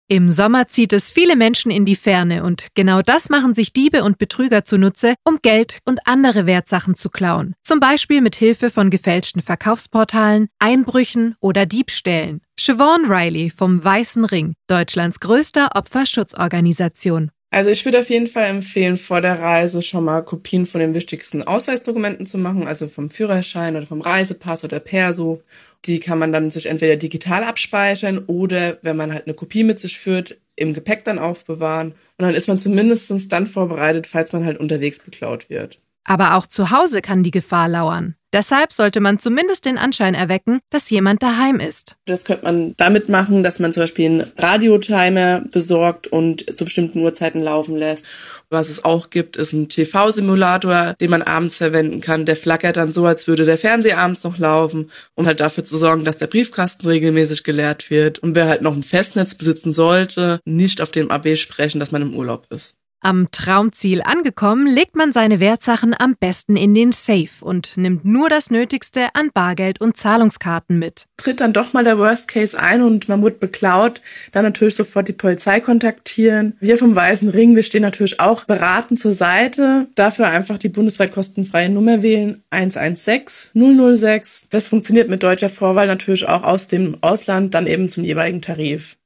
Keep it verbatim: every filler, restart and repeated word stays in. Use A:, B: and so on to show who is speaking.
A: Im Sommer zieht es viele Menschen in die Ferne und genau das machen sich Diebe und Betrüger zunutze, um Geld und andere Wertsachen zu klauen. Zum Beispiel mit Hilfe von gefälschten Verkaufsportalen, Einbrüchen oder Diebstählen. Siobhan Riley vom Weißen Ring, Deutschlands größter Opferschutzorganisation.
B: Also ich würde auf jeden Fall empfehlen, vor der Reise schon mal Kopien von den wichtigsten Ausweisdokumenten zu machen, also vom Führerschein oder vom Reisepass oder Perso. Die kann man dann sich entweder digital abspeichern oder, wenn man halt eine Kopie mit sich führt, im Gepäck dann aufbewahren. Und dann ist man zumindest dann vorbereitet, falls man halt unterwegs beklaut wird.
A: Aber auch zu Hause kann die Gefahr lauern. Deshalb sollte man zumindest den Anschein erwecken, dass jemand daheim ist.
B: Das könnte man damit machen, dass man zum Beispiel einen Radiotimer besorgt und zu bestimmten Uhrzeiten laufen lässt. Was es auch gibt, ist ein T V-Simulator, den man abends verwenden kann. Der flackert dann so, als würde der Fernseher abends noch laufen, um halt dafür zu sorgen, dass der Briefkasten regelmäßig geleert wird. Und wer halt noch ein Festnetz besitzen sollte, nicht auf dem A B sprechen, dass man im Urlaub ist.
A: Am Traumziel angekommen, legt man seine Wertsachen am besten in den Safe und nimmt nur das Nötigste an Bargeld und Zahlungskarten mit.
B: Tritt dann doch mal der Worst Case ein und man wird beklaut, dann natürlich sofort die Polizei kontaktieren. Wir vom Weißen Ring, wir stehen natürlich auch beratend zur Seite. Dafür einfach die bundesweit kostenfreie Nummer wählen, eins eins sechs null null sechs. Das funktioniert mit deutscher Vorwahl natürlich auch aus dem Ausland, dann eben zum jeweiligen Tarif.